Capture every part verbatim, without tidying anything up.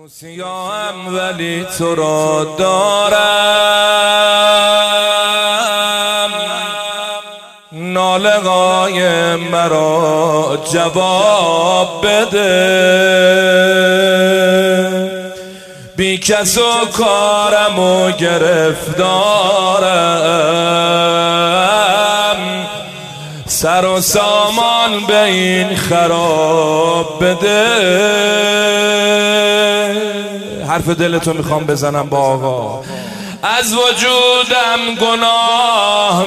سیاهم ولی تو را دارم، ناله‌های مرا جواب بده. بی کس و کارم و گرفتارم، سر و سامان به این خراب بده. حرف دلتو میخوام بزنم با آقا. از وجودم گناه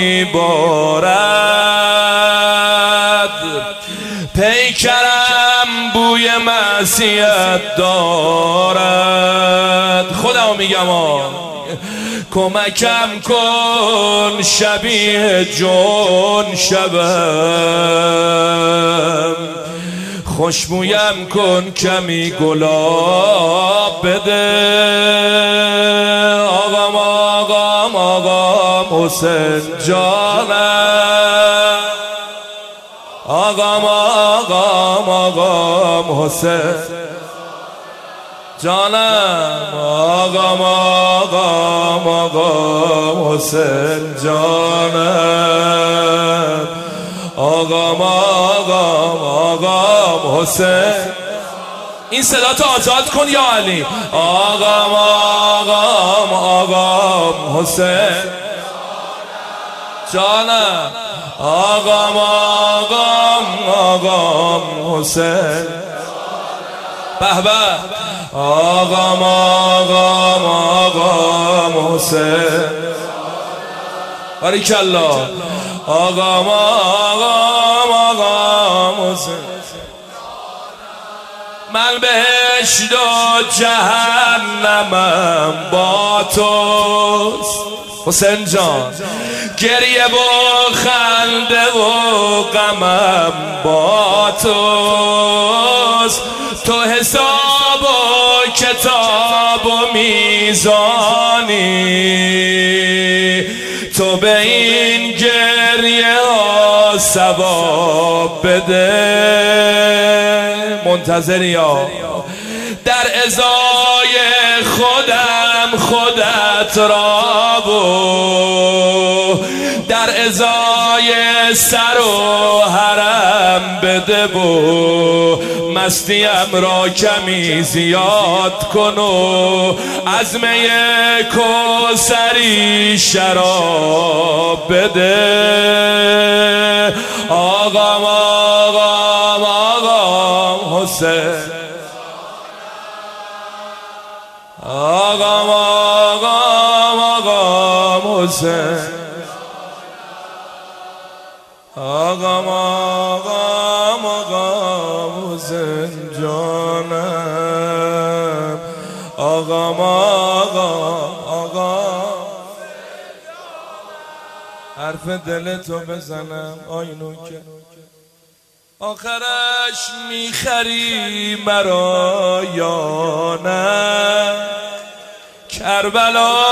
میبارد، پیکرم بوی معصیت دارد. خودمو میگم آه کمکم کن شبیه جون شبم، خوشبویم کن کمی گلاب بده. آقام آقام آقام حسین جانم، آقام آقام آقام حسین جانم، آقام آقام آقام حسین جانم، آقام آقام آقام حسین. این صدا تو آزاد کن یا علی. آقام آقام آقام حسین جانم، آقام آقام آقام حسین. به به. آقام آقام آقام حسین. باریکالله. آقام آقام آقام حسین. من بهشت و جهنمم با توست حسین جان، گریه و خنده و غمم با توست. تو حساب و کتاب و میزانی، تو به این گریه ها ثواب بده. منتظری ها در ازای خودم خودت را بو، در ازای سر و حرم بده بو. مستیم را کمی زیاد کن و از می کوثری شراب بده. آقام آقام آقام حسین، آقام آقام آقام حسین، آقام آقام آقام حسین جانم، آقام آقام آقام. حرف دلتو بزنم آینو که آخرش میخری مرا یا نه، کربلا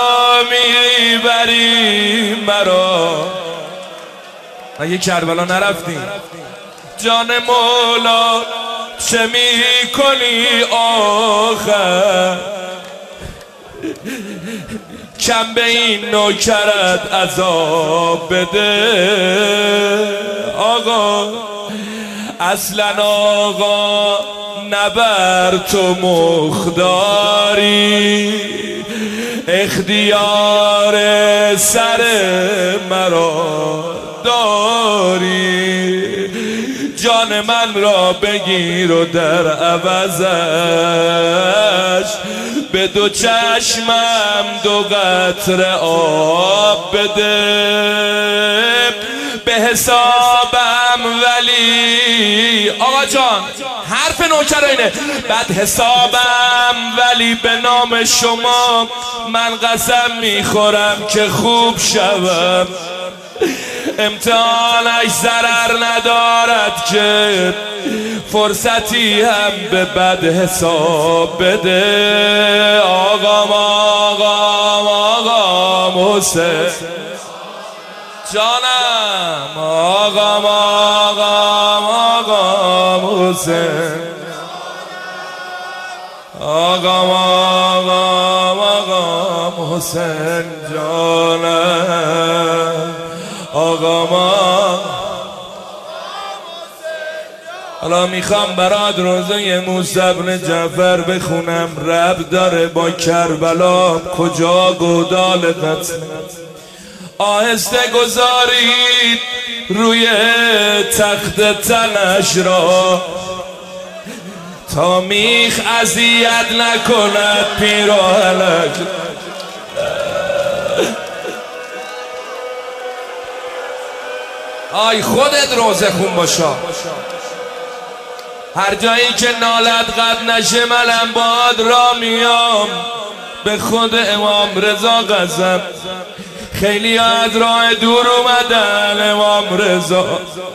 میبری مرا. اگه کربلا نرفتیم جان مولا چه میکنی آخر؟ کم به این نوکرت عذاب بده. آقا اصلا آقا نبر تو مخداری، اختیار سر مرا داری. جان من را بگیر و در عوضش به دو چشمم دو قطره آب بده. به حسابم ولی آقا جان حرف نوکر اینه، بعد حسابم ولی به نام شما من قسم میخورم که خوب شوم. امتحانش ضرر ندارد که فرصتی هم به بد حساب بده. آقام آقام آقام حسین جانم، آقام آقام آقام حسین، آقام آقام آقام حسین جانم آقام. حالا میخوام برات روزه موسی بن جعفر بخونم، رب داره با کربلا کجا گودال قتل. آهسته گذارید روی تخت تنش را تا میخ اذیت نکند پیراهنش. آی خودت روزه خون باشا، هر جایی که نالت قد نشه منم باد را میام. به خود امام رضا قسم خیلی از راه دور اومدن امام رضا.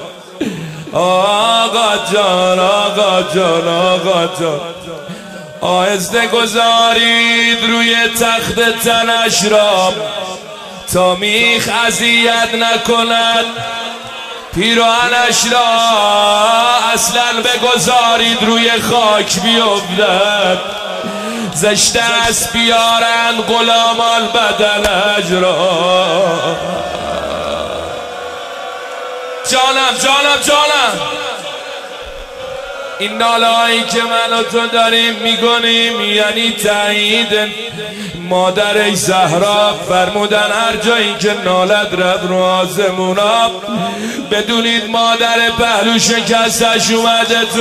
آقا جان آقا جان آقا جان آهسته گذارید روی تخت تنش را تا میخ اذیت نکند پیراهنش را. اصلا بگذارید روی خاک بیفتد، زشته است بیارن غلامان بدنش را. جانم جانم جانم، این ناله‌هایی که من و تو داریم میکنیم یعنی تایید مادر زهرا. فرمودن هر جایی که نالت رفت رو آسمونا بدونید مادر پهلو شکستش اومده تو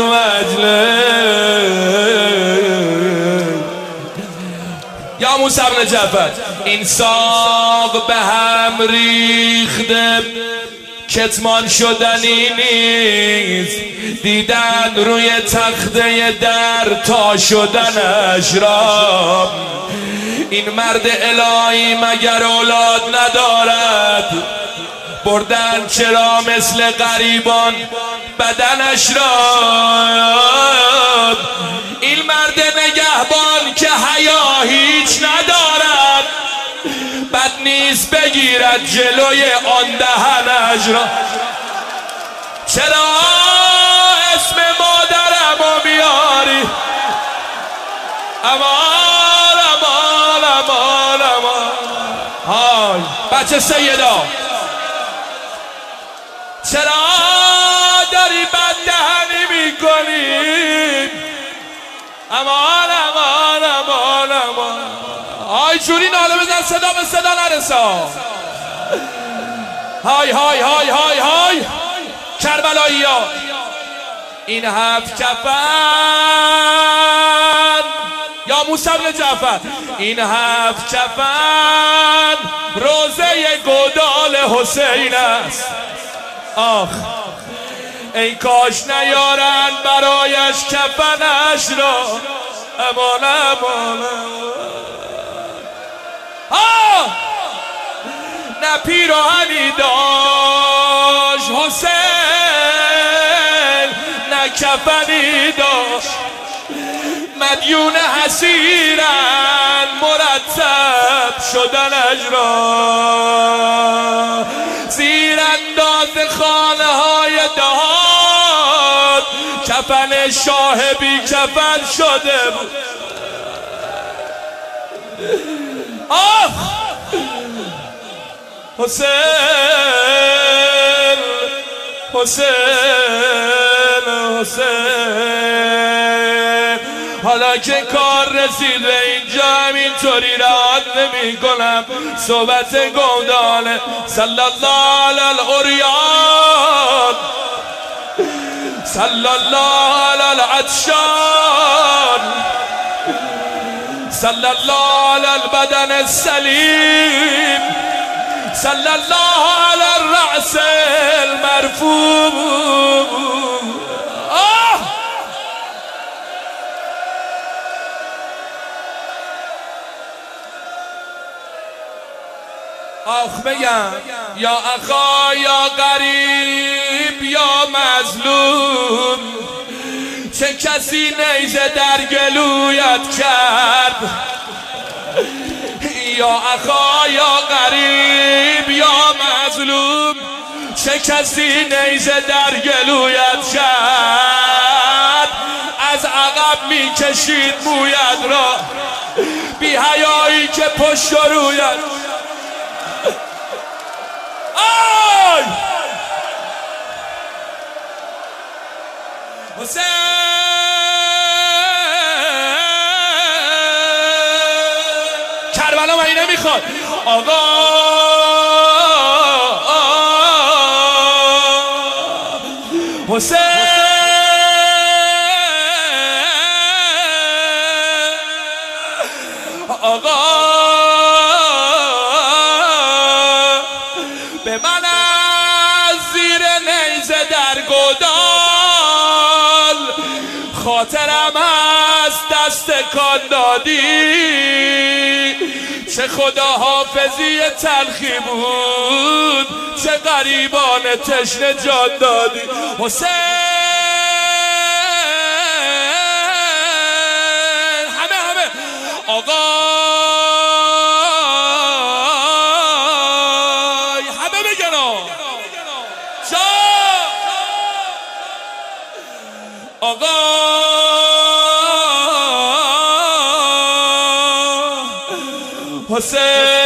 مجلس. یا موسی بن جعفر این ساق به هم ریخته کتمان شدنی نیست، دیدن روی تخته در تا شدنش را. این مرد الهی مگر اولاد ندارد؟ بردن چرا مثل غریبان بدنش را. این مرد نگهبان که حیا هیچ ندارد، بد نیست بگیرد جلوی آن دهنش را. چرا اسم مادرمو میاری؟ امان امان امان امان. های بچه سیدا، چرا داری بد دهنی میکنی؟ امان امان امان امان. های جوری ناله بزن صدا به صدا نرسا. های های های های های کربلایی ها، این هفت کفن یا موسی بن جعفر، این هفت کفن روزه گودال حسین است. آخ ای کاش نیارن برایش کفنش را. امان امان ها. نه پیراهنی داشت حسین، نه کفنی داشت. مدیون حسیرن مرتب شدنش را. زیر انداز خانه های دهات کفن شاه بی کفن شده بود. آخ حسین حسین حسین. حالا که کار رسیده اینجا همینطوری رعایت نمی کنم. صحبت گودال صلی الله علی الاریان، صلی الله علی العطشان، صلی الله علی البدن السلیم، صلی الله علی الرأس المرفوع. آه آخ بگم یا اخا یا غریب یا مظلوم، چه کسی نیزه در گلویت کرد؟ یا اخا یا غریب یا مظلوم، چه کسی نیزه در گلویت کرد؟ از عقب عقب میکشید موید را، بی حیایی که پشت و روید. آی حسین کربلا من نمیخواد آقا حسین آقا به من از زیر نیزه در گودال خاطرم از دست کان دادی، چه خداحافظی تلخی بود، چه غریبان تشنه جان دادی. حسین همه همه آقا همه بگن جا آقا حسین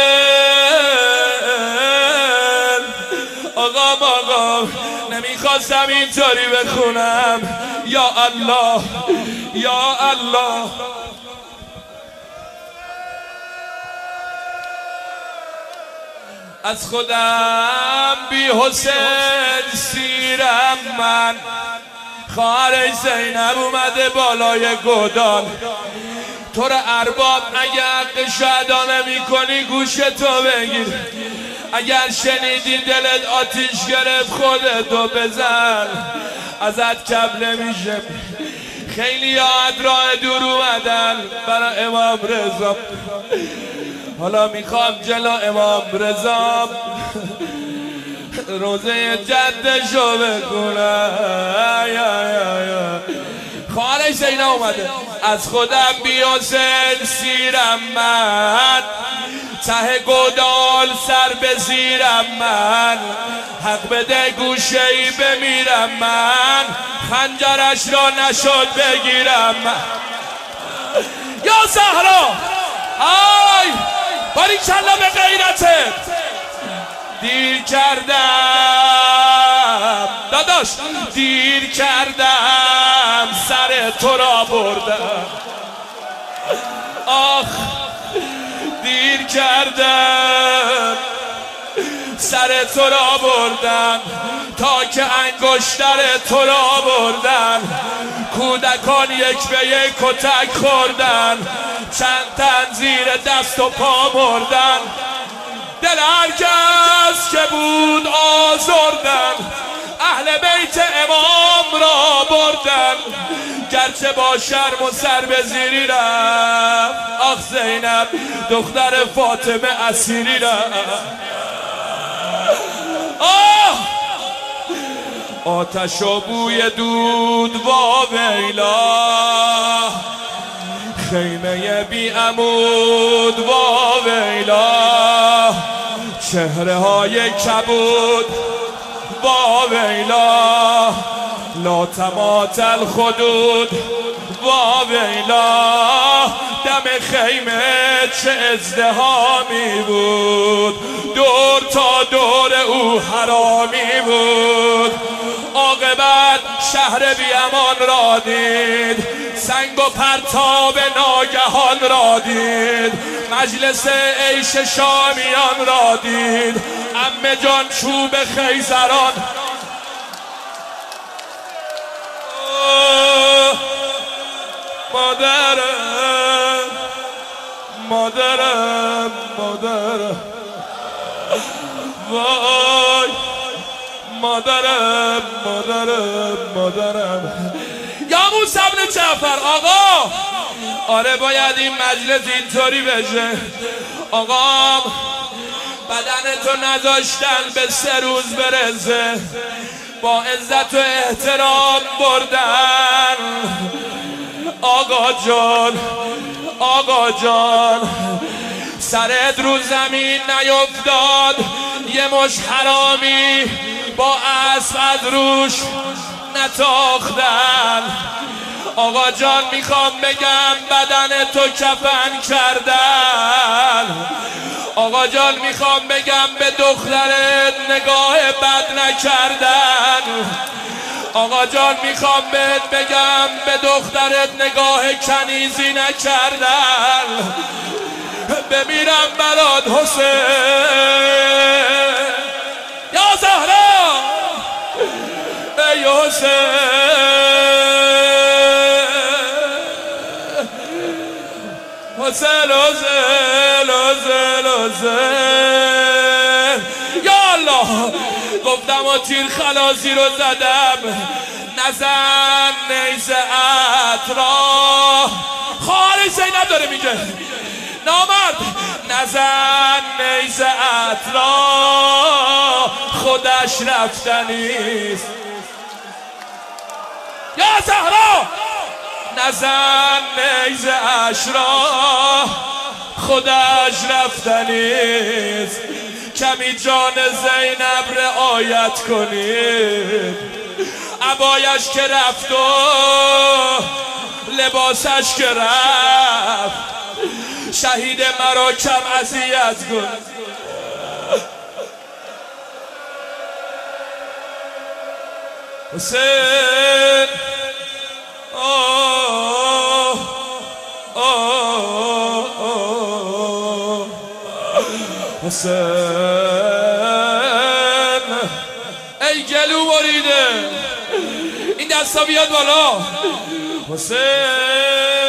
آقا آقا نمیخواستم اینطوری بخونم. یا الله یا الله از خودم بی حسین سیرم من، خواهر زینب اومده بالای گودال. تو رو ارباب اگه حق شهدا نمی کنی گوشتو بگیر، اگر شنیدی دلت آتیش گرفت خودتو بزن، ازت کم نمیشه. خیلی ها راه دور اومدن برای امام رضا، حالا میخوام جلو امام رضا روزه جدشو بکنم. خواهرش زینب اومده از خودم بی حسین سیرم من، ته گودال سر به زیرم من، حق بده گوشه ای بمیرم من، خنجرش را نشد بگیرم من. یا زهرا آی باری کلا به غیرته دیر کردم داداش، دیر کردم سر تو را بردم. آخ دیر کردم سر تو را بردن، تا که انگشتر تو را بردن. کودکان یک به یک کتک خوردن، چند تن زیر دست و پا مردن. دل هر کس که بود آزردن، اهل بیت امام را بردن. گرچه با شرم و سر به زیری رفت، آخ زینب دختر فاطمه اسیری رفت. آه آتش و بوی دود وا ویلا، خیمه بی عمود وا ویلا، چهره های کبود وا ویلا، لا تمات الخدود وا ویلا. دم خیمه چه ازدهامی بود، دور تا دور او حرامی بود. عاقبت شهر بیامان را دید، سنگ و پرتاب ناگهان را دید، مجلس عیش شامیان را دید. عمه جان چوب خیزران مادرم مادرم مادرم وای مادرم مادرم مادرم. یا موسی بن جعفر آقا آره باید این مجلس اینطوری بشه. آقا بدنتو نذاشتن به سه روز برسه، با عزت و احترام بردن. آقا جان آقا جان سرت رو زمین نیفتاد، یه مش حرامی با اسب از روش نتاختن. آقا جان میخوام بگم بدن تو کفن کردن. آقا جان میخوام بگم به دخترت نگاه بد نکردن. آقا جان میخوام بهت بگم به دخترت نگاه کنیزی نکردن. بمیرم برات حسین یا زهرا ای حسین. حسین حسین حسین حسین یا الله. گفتم و تیر خلاصی رو زدم نزن نیزه ات را. خواهر زینب داره میگه نامرد نزن نیزه ات را خودش رفتنیست. یا زهرا نزن نیزه اش را خودش رفتنیست. کمی جان زینب رعایت کنید. عبایش که رفت و لباسش که رفت شهید مرا کم اذیت کن. حسین آه آه آه حسین ای گلو بریده این دستا بیاد بالا. حسین